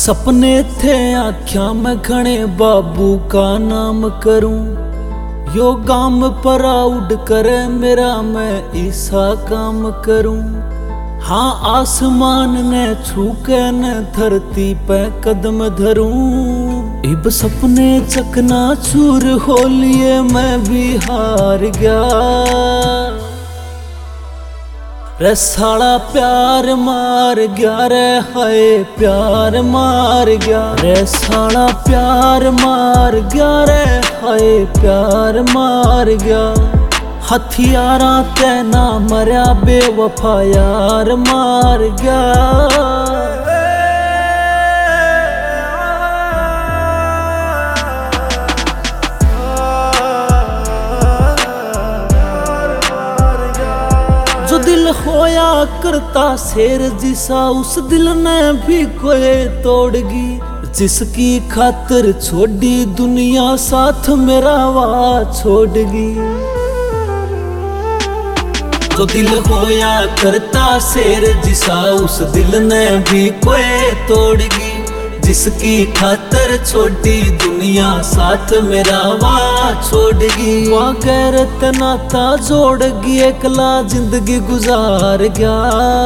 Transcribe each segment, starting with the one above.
सपने थे आख्या मैं घने बाबू का नाम करूं, यो गाम प्राउड करे मेरा मैं ऐसा काम करूं। हाँ आसमान ने छू के न धरती पे कदम धरूं, इब सपने चकना चूर हो लिए मैं भी हार गया। रे साला प्यार मार गया रे, हाय प्यार मार गया रे, साला प्यार मार गया रे, हाय प्यार मार गया। हथियारा ते ना मरया बेवफा यार मार गया। जो दिल होया करता शेर जिसा, उस दिल ने भी कोई तोड़गी, जिसकी खातिर छोड़ी दुनिया साथ मेरा वाह छोड़गी। जो दिल होया करता शेर जिसा, उस दिल ने भी कोई तोड़गी, जिसकी खातर छोटी दुनिया साथ मेरा वाह छोड़गी। वहाँ गैरत नाता जोड़गी, एकला जिंदगी गुजार गया।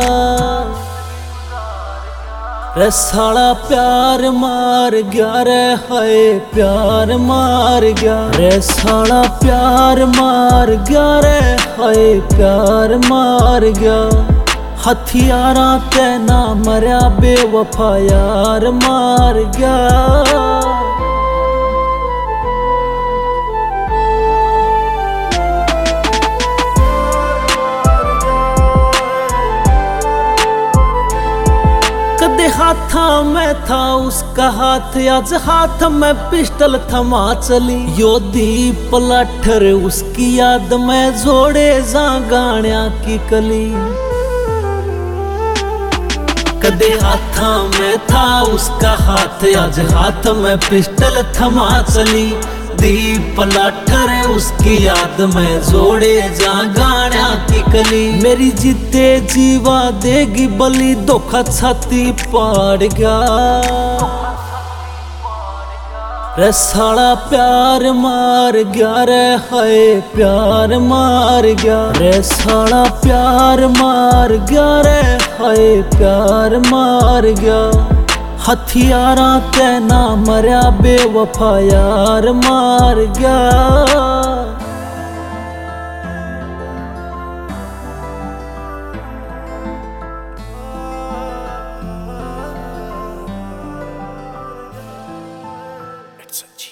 रे साला प्यार मार गया रे, हाय प्यार मार गया रे, साला प्यार मार गया रे, हाय प्यार मार गया। हथियारा ते ना मरया बेवफा यार मार गया। कदे हाथा में था उसका हाथ, आज हाथ में पिस्टल थमा चली, यो दीप पलठर उसकी याद में जोड़े जा गाण्या की कली। कदे हाथा में था उसका हाथ, आज हाथ में पिस्टल थमा चली, दीप पलाठर उसकी याद में जोड़े जा गाण्या की कली। मेरी जीते जीवा देगी बलि, धोखा छाती पाड़ गया। रे साला प्यार मार गया रे, हाय प्यार मार गया रे, साला प्यार मार गया रे, हाय प्यार मार गया। हथियारा ते ना मरया बेवफा यार मार गया। It's a